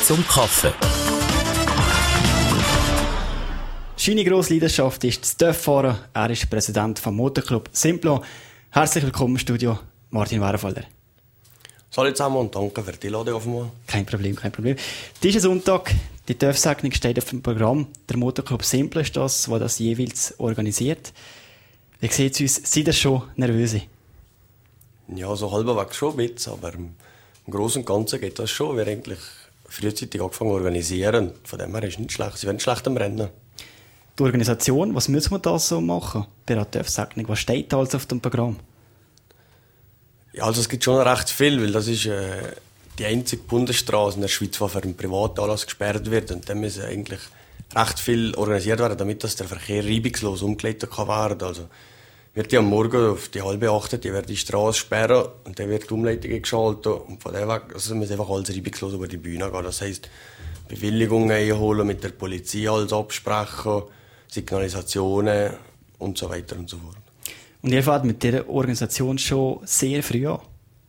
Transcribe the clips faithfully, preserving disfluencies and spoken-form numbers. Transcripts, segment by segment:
zum Kaffee. Seine grosse Leidenschaft ist das Töfffahren. Er ist Präsident vom Motorclub Simplo. Herzlich willkommen im Studio, Martin Wahrenfelder. Salut zusammen und danke für die Einladung auf einmal. Kein Problem, kein Problem. Diesen Sonntag, die Töff-Segnung steht auf dem Programm. Der Motorclub Simplo ist das, der das jeweils organisiert. Wie sieht es uns? Seid ihr schon nervös? Ja, so halbwegs schon mit, aber im Großen und Ganzen geht das schon. Wir haben eigentlich frühzeitig angefangen zu organisieren. Von dem her ist es nicht schlecht. Sie werden nicht schlecht am Rennen. Die Organisation, was müssen wir da so machen bei der Töff-Segnung? Was steht da alles auf dem Programm? Ja, also es gibt schon recht viel, weil das ist äh, die einzige Bundesstraße in der Schweiz, die für einen Privatanlass gesperrt wird. Und dann müssen eigentlich recht viel organisiert werden, damit das der Verkehr reibungslos umgeleitet kann werden. Also wird die am Morgen auf die halbe acht, die wird die Straße sperren und dann wird die Umleitung geschaltet. Und von dem weg also muss einfach alles reibungslos über die Bühne gehen. Das heisst, Bewilligungen einholen, mit der Polizei alles absprechen, Signalisationen und so weiter und so fort. Und ihr fahrt mit dieser Organisation schon sehr früh an?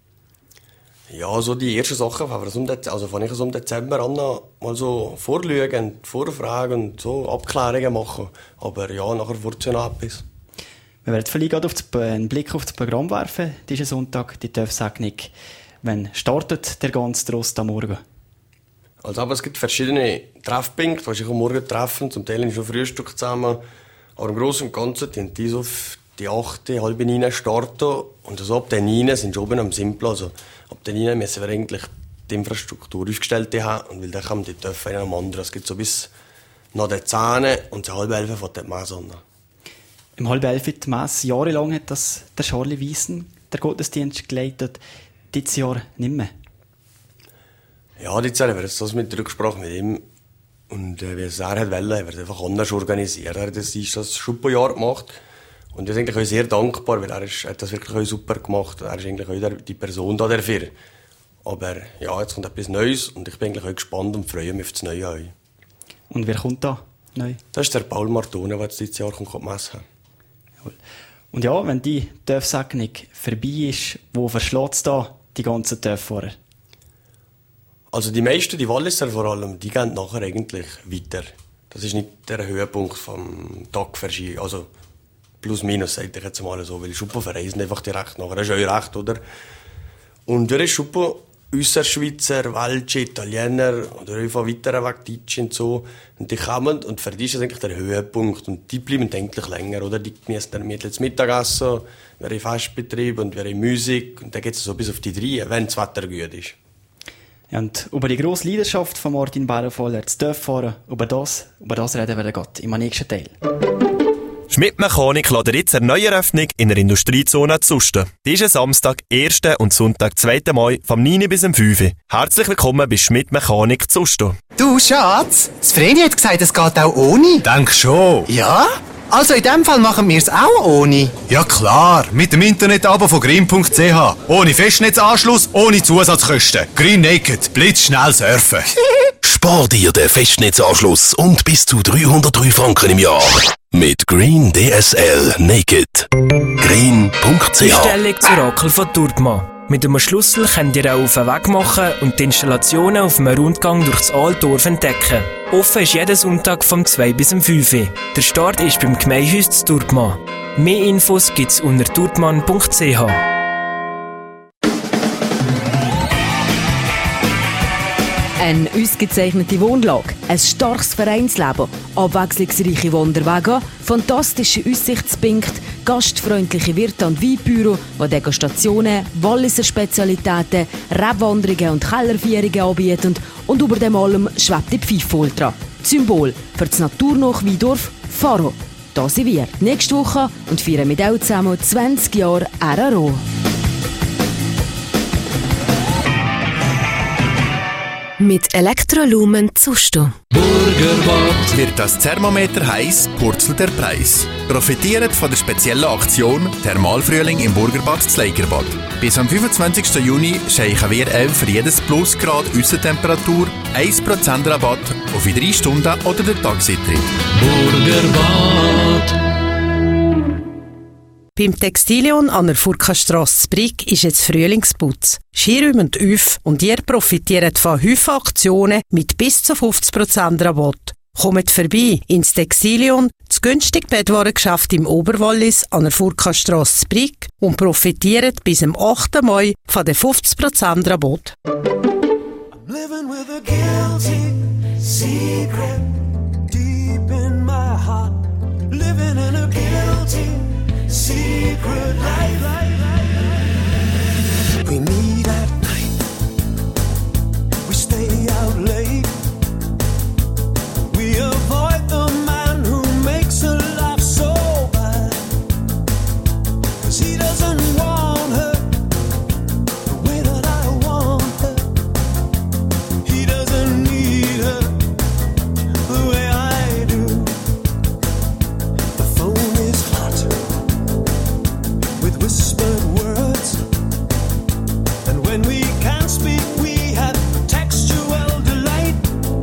Ja, so die ersten Sachen, also fange ich so im Dezember an, mal so vorlügen, vorfragen und so Abklärungen machen. Aber ja, nachher wird es ja noch etwas. Wir werden vielleicht gerade auf das, einen Blick auf das Programm werfen, diesen Sonntag, die Töff-Segnung. Wann startet der ganze Trost am Morgen? Also aber es gibt verschiedene Treffpunkte, die sich am Morgen treffen, zum Teil schon Frühstück zusammen. Aber im Großen und Ganzen die die so die achte, halbe neun starten und also ab der neun sind wir oben am Simplo. Also ab der neun müssen wir eigentlich die Infrastruktur aufgestellt haben und weil dann kommen die Töpfe einem am anderen. Es gibt so bis nach der zehn und zur halb elf von der Messe an. Im halb elf die Messe, jahrelang hat das der Charlie Wiesen, der Gottesdienst geleitet, dieses Jahr nicht mehr. Ja, dieses Jahr haben wir das mit Rücksprache mit ihm und äh, wie es er hat wollen, haben wir es einfach anders organisiert. Er hat das, das Schuppenjahr gemacht. Und wir sind eigentlich auch sehr dankbar, weil er ist, hat das wirklich auch super gemacht. Er ist eigentlich auch der, die Person da dafür. Aber ja, jetzt kommt etwas Neues und ich bin eigentlich auch gespannt und freue mich auf das Neue. Auch. Und wer kommt da neu? Das ist der Paul Martone, der jetzt dieses Jahr kommt, kommt messen. Und ja, wenn die Töff-Segnung vorbei ist, wo verschlägt es da die ganzen Töfffahrer? Also die meisten, die Walliser vor allem, die gehen nachher eigentlich weiter. Das ist nicht der Höhepunkt vom Tag verschieben. Also plus minus, sage ich jetzt mal so, weil Schuppen verreisen einfach direkt nachher. Das ist euer Recht, oder? Und wir Schuppen, Ausserschweizer, Welche, Italiener oder einfach weiter weg, Deutsche und so, und die kommen und für die ist das eigentlich der Höhepunkt und die bleiben eigentlich länger, oder? Die genießen dann mittels Mittagessen, wir haben Festbetrieb und wir haben Musik und dann geht es so bis auf die drei, wenn das Wetter gut ist. Ja, und über die grosse Leidenschaft von Martin Wahrenfelder, das Töfffahren, über das, über das reden wir dann im nächsten Teil. Schmidt Mechanik lädt jetzt eine neue Eröffnung in der Industriezone zu Usten. Diesen Samstag, ersten und Sonntag, zweiten Mai, vom neun bis um fünf Uhr. Herzlich willkommen bei Schmidt Mechanik zu Usten. Du, Schatz, das Vreni hat gesagt, es geht auch ohne. Denk schon. Ja? Also in dem Fall machen wir es auch ohne. Ja klar, mit dem Internet-Abo von green punkt c h. Ohne Festnetzanschluss, ohne Zusatzkosten. Green Naked, blitzschnell surfen. Spar dir den Festnetzanschluss und bis zu dreihundertdrei Franken im Jahr. Mit Green D S L Naked. green punkt c h. Einstellung zu Orakel von Turtmann. Mit einem Schlüssel könnt ihr auch auf den Weg machen und die Installationen auf einem Rundgang durch das Altdorf entdecken. Offen ist jeden Sonntag vom zwei bis um fünf Uhr. Der Start ist beim Gemeinhaus zu Turtmann. Mehr Infos gibt's unter turtmann punkt c h. Eine ausgezeichnete Wohnlage, ein starkes Vereinsleben, abwechslungsreiche Wanderwege, fantastische Aussichtspunkte, gastfreundliche Wirte und Weinbüro, die Degustationen, Walliser Spezialitäten, Rebwanderungen und Kellerführungen anbieten und über dem allem schwebt die Pfeife Ultra. Symbol für das naturnahe Weindorf Faro. Da sind wir nächste Woche und feiern mit euch zusammen zwanzig Jahre R R O. Mit Elektrolumen Zusto. Burgerbad. Wird das Thermometer heiß, purzelt der Preis. Profitiert von der speziellen Aktion Thermalfrühling im Burgerbad Zleigerbad. Bis am fünfundzwanzigsten Juni schenken wir euch für jedes Plusgrad Aussentemperatur ein Prozent Rabatt auf in drei Stunden oder den Tageseintritt. Burgerbad. Beim Textilion an der Furkastrasse Brig ist jetzt Frühlingsputz. Skiräume und Üff und ihr profitiert von Häufen Aktionen mit bis zu fünfzig Prozent Rabatt. Kommt vorbei ins Textilion, das günstige Bettwarengeschäft im Oberwallis an der Furkastrasse Brig und profitiert bis zum achten Mai von den fünfzig Prozent Rabatt. Living with a guilty secret deep in my heart. Living in a guilty secret life. We meet at night. We stay out late. We avoid the man who makes her life so bad. 'Cause he doesn't want her the way that I want her. He doesn't need her the way I do. The phone is hot with whispered words, and when we can't speak we have textual delight.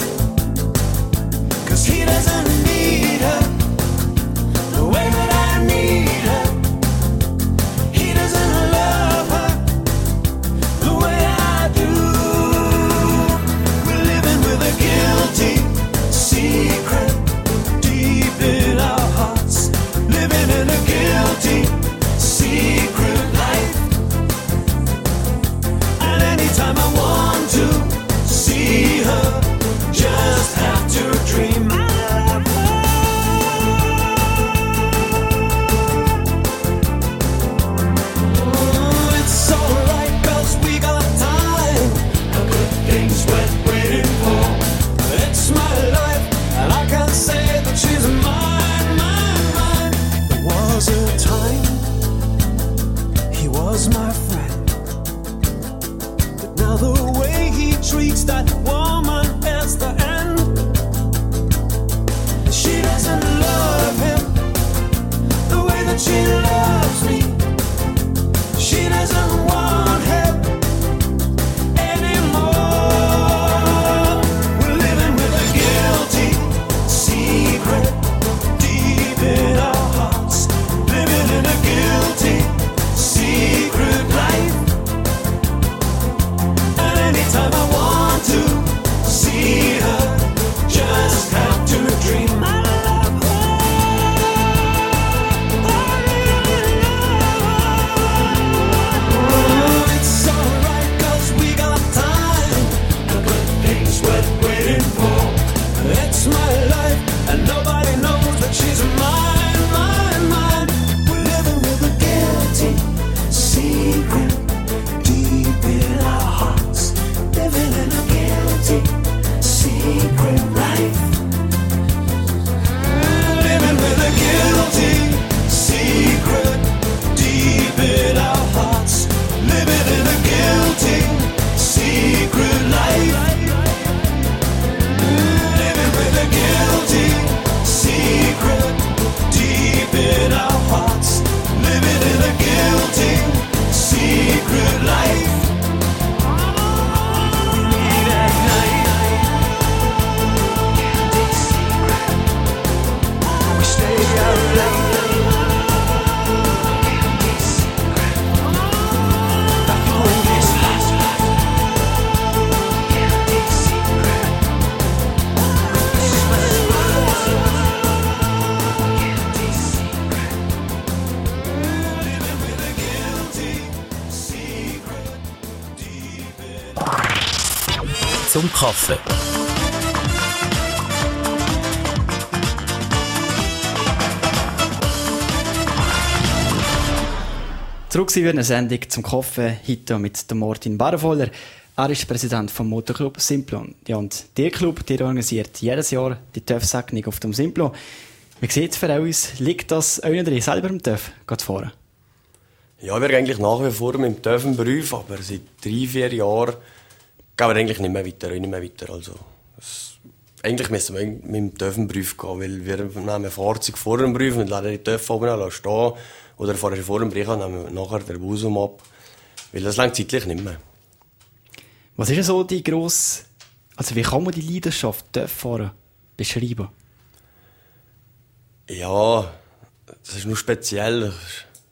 'Cause he doesn't need her the way that I need her. He doesn't love her the way I do. We're living with a guilty secret deep in our hearts. Living in a guilty secret life. And anytime I want to see her, just have to dream. Oh, it's alright 'cause we got time. The good things worth waiting for. It's my life and I can say that she's mine, mine, mine. There was a time he was my friend, but now the way he treats that woman is the end. She doesn't love him the way that she loves me. She doesn't want him anymore. We're living with a guilty secret deep in our hearts. Living in a guilty secret life. And anytime I want to see her, just have to dream. I love her. I really love her. Oh, it's alright 'cause we got time. The good things worth waiting for. It's my life and nobody knows that she's mine, mine, mine. We're living with a guilty secret deep in our hearts. Living in a guilty secret life. Living with a guilty secret deep in our hearts. Living in a guilty secret life. Living with a guilty secret deep in our hearts. Living in a guilty secret life. We meet at night. Guilty secret. We stay out late. Guilty secret. The phone is hot. Guilty secret. Whispered words. Guilty secret. Living with a guilty secret deep in. Zum Kaffee. Zurück sind wir in einer Sendung zum Kaffee, heute mit dem Martin Barenvoller. Er ist Präsident vom Motorclub Simplon. Ja, und der Club, der organisiert jedes Jahr die T Ö F-Segnung auf dem Simplon. Wie sieht es für uns? Liegt das euch drin, selber im T Ö F zu fahren? Ja, wir eigentlich nach wie vor mit dem T Ö F im Beruf, aber seit drei, vier Jahren gehen wir eigentlich nicht mehr weiter, nicht mehr weiter. Also, es, eigentlich müssen wir mit dem T Ö F im Beruf gehen, weil wir nehmen ein Fahrzeug vor dem Beruf und lassen den T Ö F oben stehen. Oder fahren vor dem Beruf nehmen wir nachher den Busum ab. Weil das langt zeitlich nicht mehr. Was ist so die grosse, also wie kann man die Leidenschaft T Ö F-Fahren beschreiben? Ja, das ist nur speziell.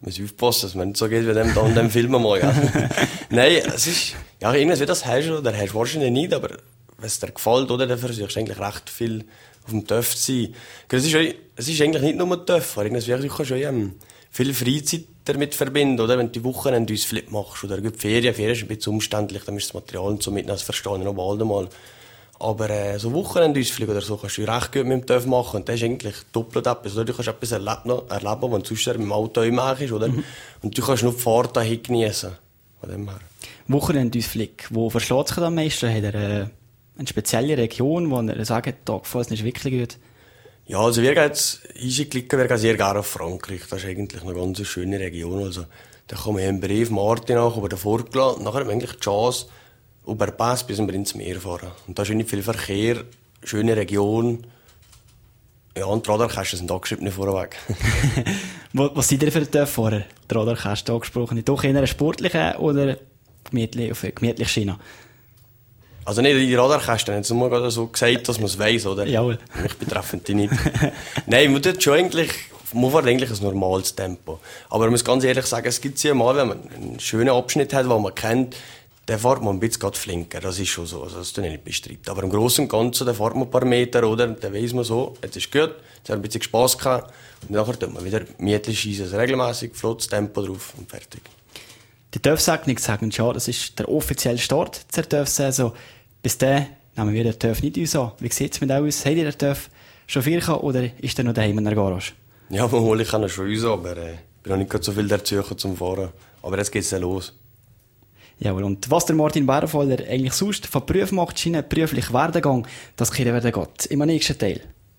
muss aufpassen, dass man nicht so geht wie dem da und dem Film mal. Ja. Nein, es ist, ja, irgendwas wie das hast du, oder hast du wahrscheinlich nicht, aber wenn es dir gefällt, oder, dann versuchst du eigentlich recht viel auf dem Töff zu sein. Es ist, es ist eigentlich nicht nur Töff, aber irgendwie, du kannst schon ähm, viel Freizeit damit verbinden, oder? Wenn du die Wochenende uns Flip machst, oder gut, Ferien, Ferien ist ein bisschen umständlich, dann musst du das Material und so mitnehmen, das verstehe ich noch bald einmal. Aber äh, so Wochenendausflüge oder so kannst du recht gut mit dem Töff machen. Und das ist eigentlich doppelt etwas. Oder? Du kannst etwas erleben, erleben was du sonst mit dem Auto immer machst. Oder? Mhm. Und du kannst nur die Fahrt dahin genießen. Von dem her. Wochenendausflug, wo verschlägt sich am meisten? Hat er äh, eine spezielle Region, wo er sagt, da gefällt es nicht wirklich gut? Ja, also wir gehen jetzt, Easy-Klicken, wir gehen sehr gerne auf Frankreich. Das ist eigentlich eine ganz schöne Region. Also, da kommen wir im Brief Martin nach, aber davor gelassen. Nachher haben wir eigentlich die Chance, über den Pass bis wir ins Meer fahren. Und da ist nicht viel Verkehr, schöne Region. Ja, und die Radarkästen sind angeschrieben vorweg. Was seid ihr für den Fahrer? Die Radarkästen angesprochen. Doch eher ein sportlicher oder gemütlich, auf eine gemütliche Schiene? Also nicht die Radarkästen, jetzt haben wir so gesagt, dass man es weiss, oder? Jawohl. Mich betreffen die nicht. Nein, man tut schon eigentlich, man fährt eigentlich ein normales Tempo. Aber man muss ganz ehrlich sagen, es gibt ja mal, wenn man einen schönen Abschnitt hat, den man kennt, dann fährt man ein bisschen gerade flinker, das ist schon so, also das tue ich nicht bestreiten. Aber im Großen und Ganzen, dann fährt man ein paar Meter, oder? Dann weiss man so, jetzt ist gut, jetzt hat man ein bisschen Spass gehabt, und nachher tut man wieder mietlich schießen, also regelmässig, flottes Tempo drauf und fertig. Die TÜV-Segnung sagen schon, das ist der offizielle Start zur TÜV-Saison. Bis dahin nehmen wir den TÜV nicht uns an. Wie sieht es mit aus? Habt ihr den TÜV schon viel gehabt, oder ist der noch daheim in der Garage? Ja, man hole ich ihn schon uns an, aber äh, ich bin noch nicht so viel dazu zum Fahren. Aber jetzt geht es dann los. Jawohl, und was der Martin Bärenvoller eigentlich sonst von Beruf macht, scheint beruflich Werdegang, das kehren wir dann Gott im nächsten Teil.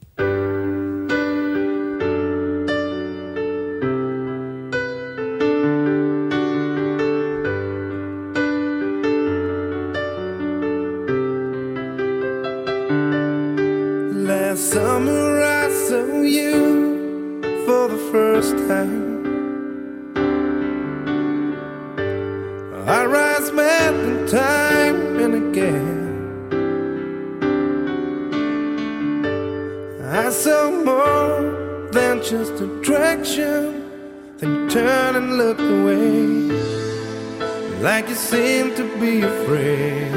Last summer I saw you for the first time. Our eyes met in time and again. I saw more than just attraction. Then you turned and looked away, like you seemed to be afraid.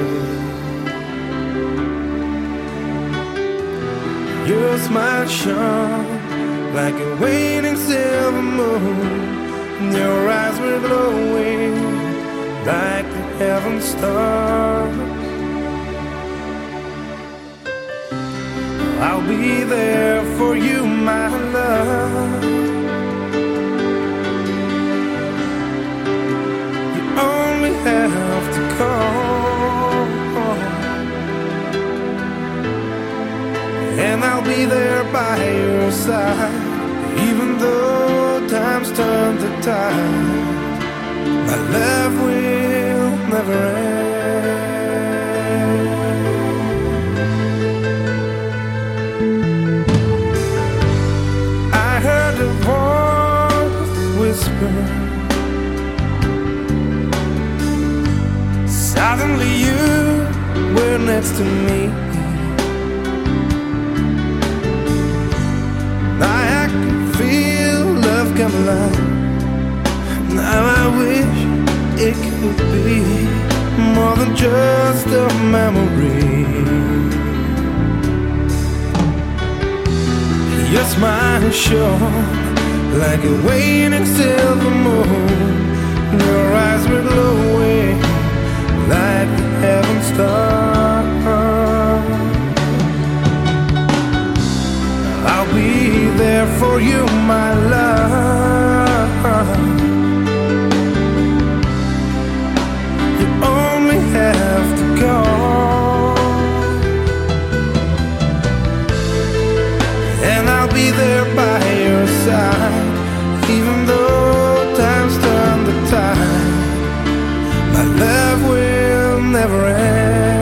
Your smile shone like a waning silver moon, and your eyes were glowing like the heaven stars. I'll be there for you, my love. You only have to call, and I'll be there by your side, even though times turn to tide. My love will never end. I heard a voice whisper, suddenly you were next to me. I can feel love come alive. Now I wish it could be more than just a memory. Your smile shone like a waning silver moon. Your eyes were glowing like the heaven star. I'll be there for you, my love. Have to go, and I'll be there by your side, even though times turn the tide. My love will never end.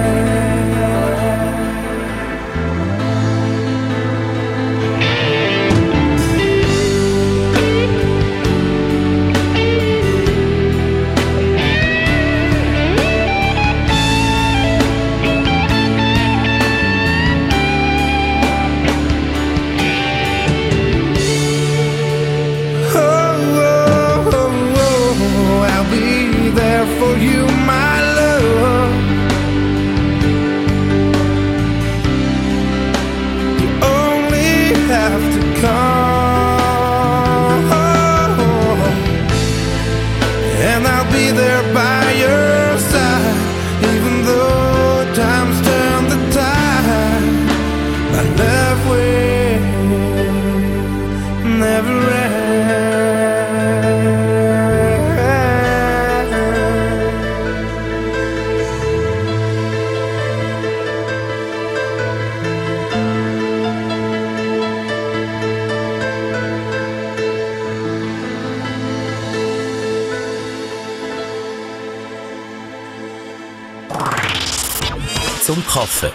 Zum Kaffee.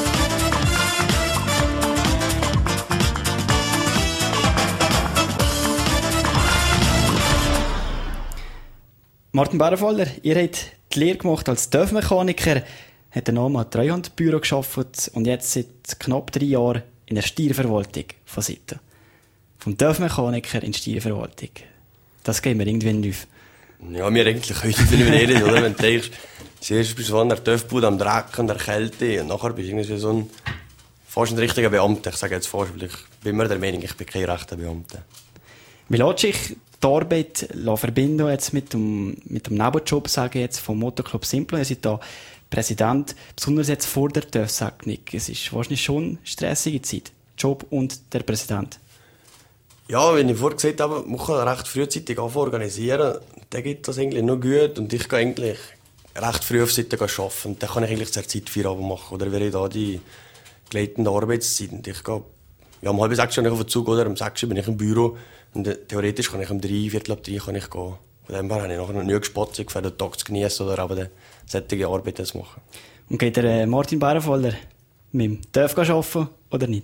Martin Bärenvoller, ihr habt die Lehre gemacht als T Ö F-Mechaniker, habt dann nochmal ein Treuhandbüro gearbeitet und jetzt seit knapp drei Jahren in der Steuerverwaltung von Sitten. Vom T Ö F-Mechaniker in die Steuerverwaltung. Das geht mir irgendwie nicht auf. Ja, mir eigentlich heute nicht mehr reden, oder? Wenn du denkst, zuerst bist du an der T Ö F-Bude am Dreck und der Kälte und nachher bist du irgendwie so ein, fast ein richtiger Beamter. Ich sage jetzt fast, weil ich bin immer der Meinung, ich bin kein rechter Beamter. Wie lässt sich die Arbeit verbinden jetzt mit dem, mit dem Nebenjob, sage ich jetzt, vom Motorclub Simplon? Ihr seid da Präsident, besonders jetzt vor der T Ö F-Segnung. Es ist wahrscheinlich schon eine stressige Zeit. Job und der Präsident. Ja, wie ich vorher gesagt habe, man kann recht frühzeitig organisieren. Dann geht das eigentlich noch gut und ich gehe eigentlich recht früh auf Seite arbeiten. Und dann kann ich eigentlich zur Zeit Feierabend machen. Oder wäre da die gleitende Arbeitszeit. Und ich gehe ja, um halb sechs bin ich auf den Zug oder um sechs bin ich im Büro. Und theoretisch kann ich um drei, viertel ab drei kann ich gehen. Von dem her habe ich nachher noch nie gespotzt, für den Tag zu genießen oder aber solche Arbeit zu machen. Und geht der äh, Martin Bärenvoller mit dem T Ö F arbeiten oder nicht?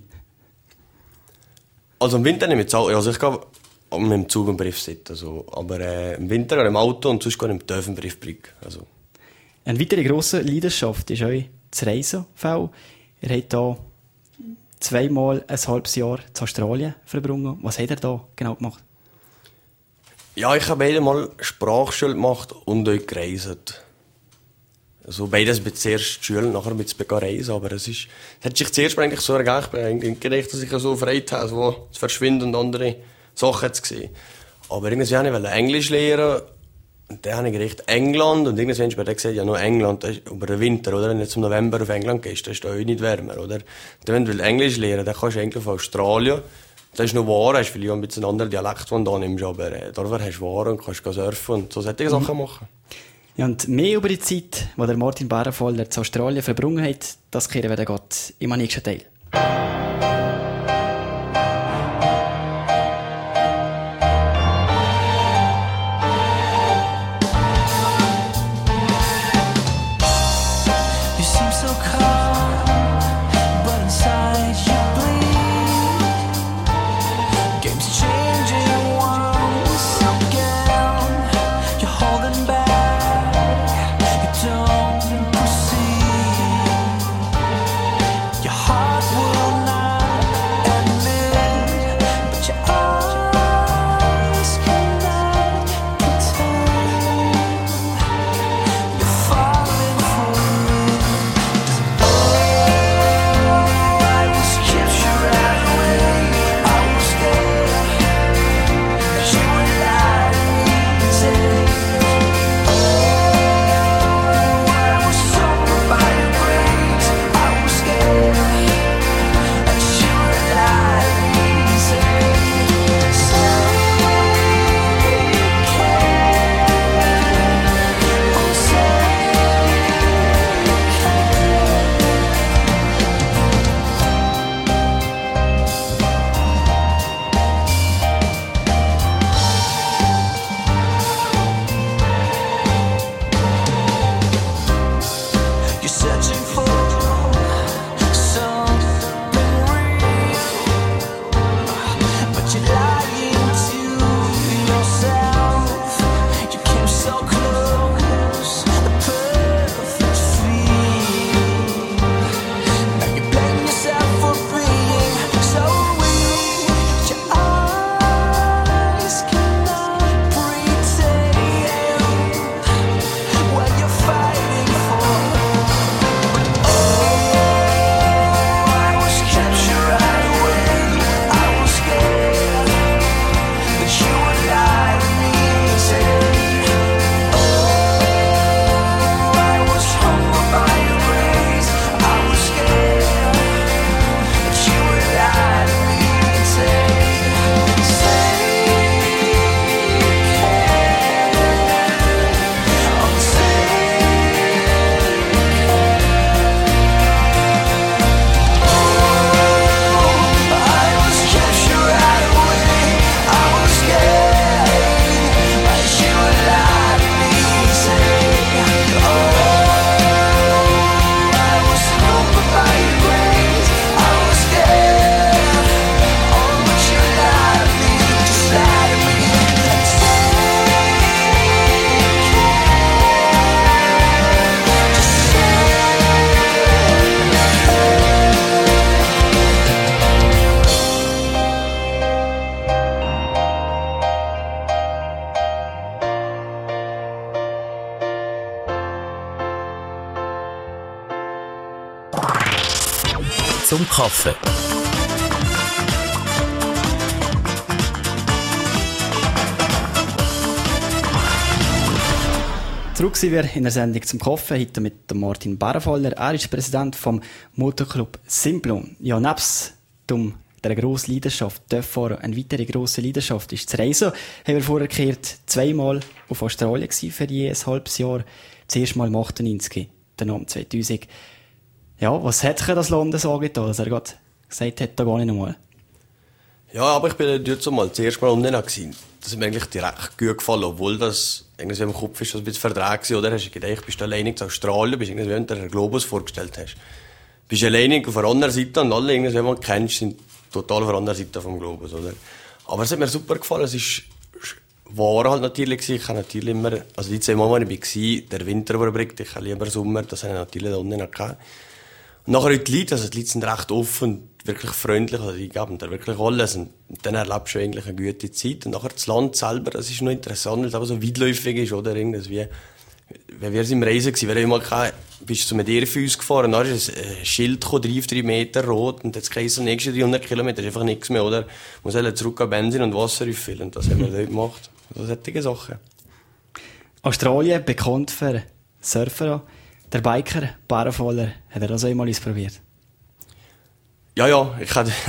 Also im Winter nicht mit Zug. Also ich gehe mit dem Zug im Brief sitzen. Also, aber äh, im Winter gehe ich im Auto und sonst gehe ich im T Ö F im Briefbrick. Also. Eine weitere grosse Leidenschaft ist euch das Reisen. Ihr habt hier zweimal ein halbes Jahr in Australien verbrungen. Was habt ihr da genau gemacht? Ja, ich habe beide mal Sprachschule gemacht und auch gereist. Also beides mit zuerst die Schule, nachher mit dem Reisen. Aber es ist, es hat sich zuerst eigentlich so ergeben, ich bin eigentlich gedacht, dass ich so Freude habe, so zu verschwinden und andere Sachen zu sehen. Aber irgendwie wollte ich Englisch lernen. Und dann habe ich gedacht, England. Und irgendwann habe ich gesagt, ja, nur England, das ist über den Winter, oder? Wenn du jetzt im November auf England gehst, dann ist es auch nicht wärmer, oder? Und dann, wenn du Englisch lernen willst, dann kannst du eigentlich auf Australien. Das ist noch wahr, hast vielleicht ein bisschen einen anderen Dialekt, den du da nimmst, aber äh, dort hast du wahr und kannst surfen und so solche Sachen machen. Ja, und mehr über die Zeit, die der Martin Bärenvoller zu Australien verbrungen hat, das kehren wir dann gerade im nächsten Teil. Your heart will not zum Kaffee. Zurück sind wir in der Sendung zum Kaffee, heute mit dem Martin Barenvoller. Er ist Präsident vom Motorclub Simplon. Ja, nebst dem der grossen Leidenschaft, Töpffahren, eine weitere grosse Leidenschaft ist das Reisen. Haben wir vorher gehört, zweimal auf Australien gewesen für je ein halbes Jahr. Zuerst mal im achtundneunzig, dann um zweitausend. Ja, was hat dir das London so getan, dass er gerade gesagt hat, da gar nicht nochmal? Ja, aber ich bin dort so mal das erste Mal unten gewesen. Das hat mir eigentlich direkt gut gefallen, obwohl das irgendwie im Kopf ist, das ein bisschen verdreht war, oder? Hast du gedacht, bist du alleine in Australien, bist irgendwie, wenn du dir einen Globus vorgestellt hast. Bist alleine auf der anderen Seite und alle, irgendwie, die du kennst, sind total auf der anderen Seite vom Globus, oder? Aber es hat mir super gefallen. Es ist, war halt natürlich gewesen. Ich habe natürlich immer, also die zwei Mal, wo ich war, der Winter, der bringt, ich habe lieber Sommer, das habe ich natürlich da unten noch gehabt. Und nachher die Leute, also die Leute sind recht offen und wirklich freundlich, also die geben dir wirklich alles. Und dann erlebst du eigentlich eine gute Zeit. Und nachher das Land selber, das ist noch interessant, weil es aber so weitläufig ist, oder? Irgendwie, wenn wir im Reisen waren, weil ich mal keine, bist du zu einem Irrfüß gefahren, dann ist ein Schild gekommen, drei auf drei Meter rot, und jetzt heisst es, die nächsten dreihundert Kilometer ist einfach nichts mehr, oder? Man muss zurück an Benzin und Wasser auffüllen, und das haben wir dort gemacht. So solche Sachen. Australien, bekannt für Surfer. Der Biker, Barenvoller, hat er das auch einmal ausprobiert? Ja, ja, ich habe,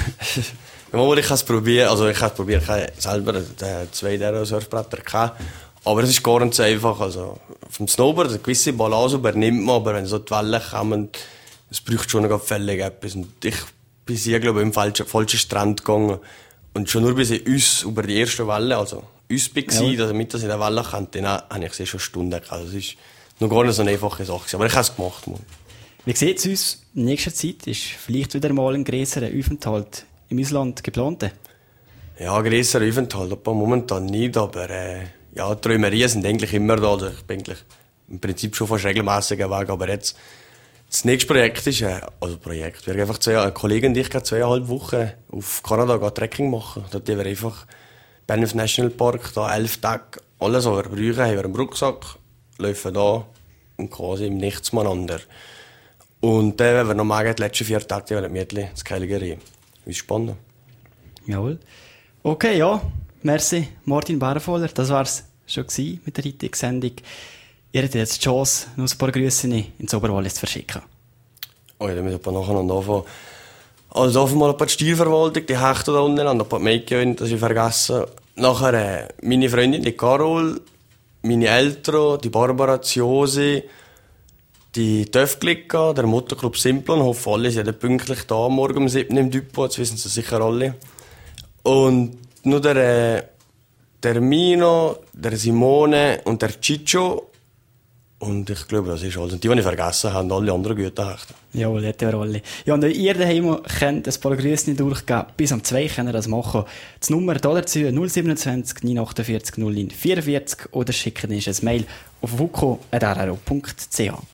ich habe es probiert, also ich habe probiert, ich habe selber zwei dieser Surfbretter gehabt. Aber es ist gar nicht so einfach. Also, vom Snowboard, eine gewisse Balance übernimmt man, aber wenn so die Wellen kommen, es braucht schon noch völlig etwas. Und ich bin hier, glaube ich, im falschen, falschen Strand gegangen. Und schon nur bis ich uns über die erste Welle, also uns war, ja, damit ich in der Welle kam, dann habe ich sie schon Stunden gehabt. Also, es ist noch gar nicht so eine einfache Sache. Aber ich habe es gemacht. Man. Wie sieht es uns in nächster Zeit? Ist vielleicht wieder mal ein grösserer Aufenthalt im Ausland geplant? Ja, grösserer Aufenthalt, aber momentan nicht, aber äh, ja, die Träumerien sind eigentlich immer da. Also ich bin eigentlich im Prinzip schon fast regelmässig weg, aber jetzt das nächste Projekt ist, äh, also Projekt, wir einfach zwei, ein Kollege und ich gehen zweieinhalb Wochen auf Kanada gehen Trekking machen. Dort haben wir einfach Banff National Park, da elf Tage, alles, was wir brauchen, haben wir im Rucksack, laufen da und quasi im Nichts miteinander. Und dann, wenn wir noch mal die letzten vier Tage, die Mädchen, das Calgary. Ist spannend. Jawohl. Okay, ja. Merci, Martin Barenvoller. Das war's schon gewesen mit der heutigen Sendung. Ihr habt jetzt die Chance, noch ein paar Grüße ins Oberwallis zu verschicken. Oh ja, dann müssen wir nacheinander anfangen. Also, auf mal ein paar die Steuerverwaltung, die Hechte da unten, ein paar Mädchen, das ich vergessen. Nachher, äh, meine Freundin, die Carol, meine Eltern, die Barbara, die Josi, die Töffglika, der Motorclub Simplon, hoffen alle, sie sind pünktlich da, morgen um sieben im Depot, das wissen sie sicher alle. Und nur der, äh, der Mino, der Simone und der Ciccio. Und ich glaube, das ist alles. Und die, die ich vergessen habe, alle anderen guten Hechten. Jawohl, hätten wir alle. Ja, und ihr daheim könnt ein paar Grüße durchgeben. Bis am zwei könnt ihr das machen. Die Nummer dazu null siebenundzwanzig neun achtundvierzig null neun vierundvierzig oder schicken uns ein Mail auf vuko punkt r r o punkt c h.